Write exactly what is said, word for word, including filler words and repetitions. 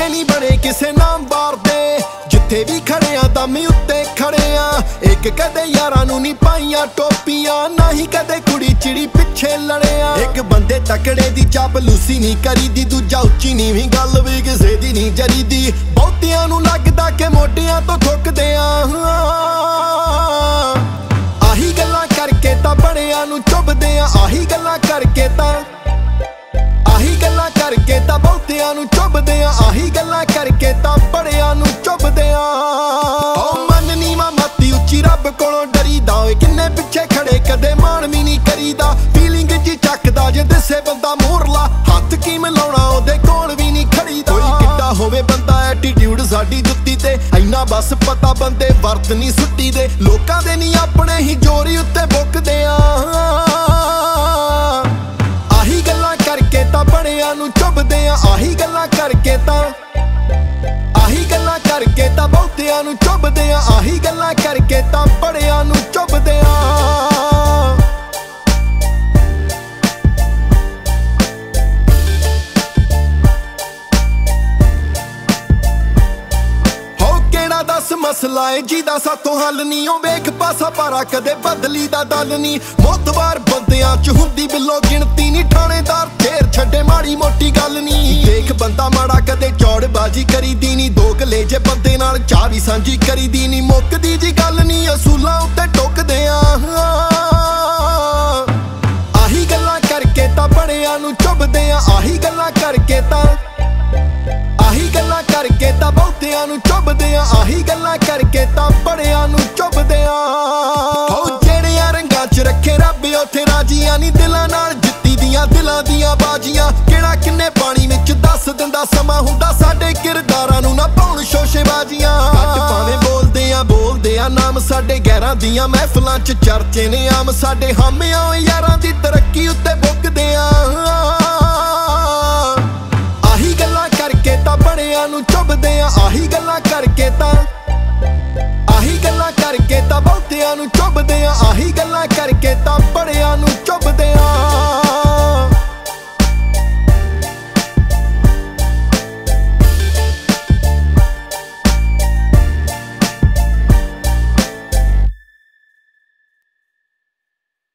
ਪਿੱਛੇ ਨਹੀਂ ਬਣੇ ਕਿਸੇ ਨਾਮ ਬਾਰ ਦੇ, ਜਿੱਥੇ ਵੀ ਖੜੇ ਆ ਦਮ ਉੱਤੇ ਖੜੇ ਆ। ਇੱਕ ਕਦੇ ਯਾਰਾਂ ਨੂੰ ਨਹੀਂ ਪਾਈਆਂ ਟੋਪੀਆਂ, ਨਾ ਹੀ ਕਦੇ ਕੁੜੀ ਚਿੜੀ ਪਿੱਛੇ ਲੜਿਆ। ਇੱਕ ਬੰਦੇ ਤਕੜੇ ਦੀ ਚਾਪਲੂਸੀ ਨਹੀਂ ਕਰੀਦੀ, ਦੂਜਾ ਉੱਚੀ ਨੀਵੀਂ ਗੱਲ ਵੀ ਕਿਸੇ ਦੀ ਨਹੀਂ ਜਰੀਦੀ। ਬਹੁਤਿਆਂ ਨੂੰ ਲੱਗਦਾ ਕਿ ਮੋਢਿਆਂ ਤੋਂ ਥੁੱਕਦੇ ਆ, ਆਹੀ ਗੱਲਾਂ ਕਰਕੇ ਤਾਂ ਬੜਿਆਂ ਨੂੰ ਚੁੱਭਦੇ ਆ। ਆਹੀ ਗੱਲਾਂ ਕਰਕੇ ਤਾਂ ਆਹੀ ਗੱਲਾਂ ਕਰਕੇ ਤਾਂ ਬਹੁਤਿਆਂ ਨੂੰ ਚੁੱਭਦੇ ਆ। ਆਹੀ ਗੱਲਾਂ ਕਰਕੇ ਤਾਂ ਬੜਿਆਂ ਨੂੰ ਚੁੱਭਦੇ ਆ। ਓ ਮਨ ਨੀਵਾਂ ਮਾਤੀ ਉੱਚੀ ਰੱਬ ਕੋਲੋਂ ਡਰੀਦਾ, ਓਏ ਕਿੰਨੇ ਪਿੱਛੇ ਖੜੇ ਕਦੇ ਮਾਣ ਵੀ ਨਹੀਂ ਕਰੀਦਾ। ਫੀਲਿੰਗ ਜੀ ਚੱਕਦਾ ਜੇ ਦਿਸੇ ਬੰਦਾ ਮੋਰਲਾ, ਹੱਥ ਕੀ ਮਿਲਾਉਣਾ ਉਹਦੇ ਕੋਲ ਵੀ ਨਹੀਂ ਖੜੀਦਾ। ਕੋਈ ਕਿੱਡਾ ਹੋਵੇ ਬੰਦਾ ਐਟੀਟਿਊਡ ਸਾਡੀ ਜੁੱਤੀ ਤੇ, ਇੰਨਾ ਬਸ ਪਤਾ ਬੰਦੇ ਵਰਤ ਨਹੀਂ ਸੁੱਟੀ ਦੇ। ਲੋਕਾਂ ਦੇ ਨਹੀਂ ਆਪਣੇ ਹੀ ਜੋਰੀ ਉੱਤੇ ਬੁੱਕਦੇ ਆ, ਆਹੀ ਗੱਲਾਂ ਕਰਕੇ ਤਾਂ ਬੜਿਆਂ ਨੂੰ ਚੁੱਭਦੇ ਆ। ਆਹੀ ਗੱਲਾਂ ਕਰਕੇ ਤਾਂ ਆਹੀ ਗੱਲਾਂ ਕਰਕੇ ਤਾਂ ਬਹੁਤਿਆਂ ਨੂੰ ਚੁੱਭਦੇ ਆ। ਆਹੀ ਗੱਲਾਂ ਕਰਕੇ ਤਾਂ ਬੜਿਆਂ ਨੂੰ ਚੁੱਭਦੇ ਆ। ਦਸ ਮਸਲਾ ਏ ਜਿਹਦਾ ਸਾਥੋਂ ਹੱਲ ਨਹੀਂ, ਉਹ ਵੇਖ ਪਾਸਾ ਪਾਰਾ ਕਦੇ ਬਦਲੀ ਦਾ ਦਲ ਨਹੀਂ। ਮੋਤਬਾਰ ਬੰਦਿਆਂ ਚ ਹੁੰਦੀ ਬਿੱਲੋ ਗਿਣਤੀ ਨਹੀਂ, ਥਾਣੇਦਾਰ ਫੇਰ ਛੱਡੇ ਮਾੜੀ ਮੋਟੀ ਗੱਲ ਨਹੀਂ। ਦੇਖ ਬੰਦਾ ਮਾੜਾ ਕਦੇ ਚੌੜਬਾਜੀ ਕਰੀਦੀ ਨਹੀਂ, ਦੋ ਗਲੇ ਜੇ ਬੰਦੇ ਨਾਲ ਚਾਹ ਵੀ ਸਾਂਝੀ ਕਰੀਦੀ ਨਹੀਂ। ਮੁੱਕਦੀ ਜੀ ਗੱਲ ਨਹੀਂ, ਅਸੂਲਾਂ ਉੱਤੇ ਟੁੱਕਦੇ ਆ, ਆਹੀ ਗੱਲਾਂ ਕਰਕੇ ਤਾਂ ਬੜਿਆਂ ਨੂੰ ਚੁੱਭਦੇ ਆ। ਆਹੀ ਗੱਲਾਂ ਕਰਕੇ ਤਾਂ ਆਹੀ ਗੱਲਾਂ ਕਰਕੇ ਤਾਂ ਬਹੁਤਿਆਂ ਨੂੰ ਚੁੱਭਦੇ ਆ। ਆਹੀ ਗੱਲਾਂ ਕਰਕੇ ਤਾਂ ਬੜਿਆਂ ਨੂੰ ਚੁੱਭਦੇ ਆ। ਹੋ ਜਿਹੜਿਆਂ ਰੰਗਾਂ ਚ ਰੱਖੇ ਰੱਬ ਉੱਥੇ ਰਾਜੀਆਂ ਨਹੀਂ, ਦਿਲਾਂ ਨਾਲ ਜਿੱਤੀ ਦੀਆਂ ਦਿਲਾਂ ਦੀਆਂ ਬਾਜੀਆਂ। ਕਿਹੜਾ ਕਿੰਨੇ ਪਾਣੀ ਵਿੱਚ ਦੱਸ ਦਿੰਦਾ ਸਮਾਂ ਹੁੰਦਾ, ਸਾਡੇ ਕਿਰਦਾਰਾਂ ਨੂੰ ਨਾ ਪਾਉਣ ਸ਼ੋਸ਼ੇਬਾਜ਼ੀਆਂ। ਘੱਟ ਭਾਵੇਂ ਬੋਲਦੇ ਆ ਬੋਲਦੇ ਆ ਨਾਮ ਸਾਡੇ, ਗੈਰਾਂ ਦੀਆਂ ਮਹਿਫਲਾਂ ਚ ਚਰਚੇ ਨੇ ਆਮ ਸਾਡੇ। ਹਾਮਿਆਂ ਯਾਰਾਂ ਦੀ ਤਰੱਕੀ ਉੱਤੇ ਬੁੱਕਦੇ ਆ, ਆਹੀ ਗੱਲਾਂ ਕਰਕੇ ਤਾਂ ਬੜਿਆਂ ਨੂੰ ਚੁੱਭਦੇ ਆ। ਆਹੀ ਗੱਲਾਂ ਕਰਕੇ ਤਾਂ ਆਹੀ ਗੱਲਾਂ ਕਰਕੇ ਤਾਂ ਬਹੁਤਿਆਂ ਨੂੰ ਚੁੱਭਦੇ ਆ। ਆਹੀ ਗੱਲਾਂ ਕਰਕੇ ਤਾਂ ਬੜਿਆਂ ਨੂੰ ਚੁੱਭ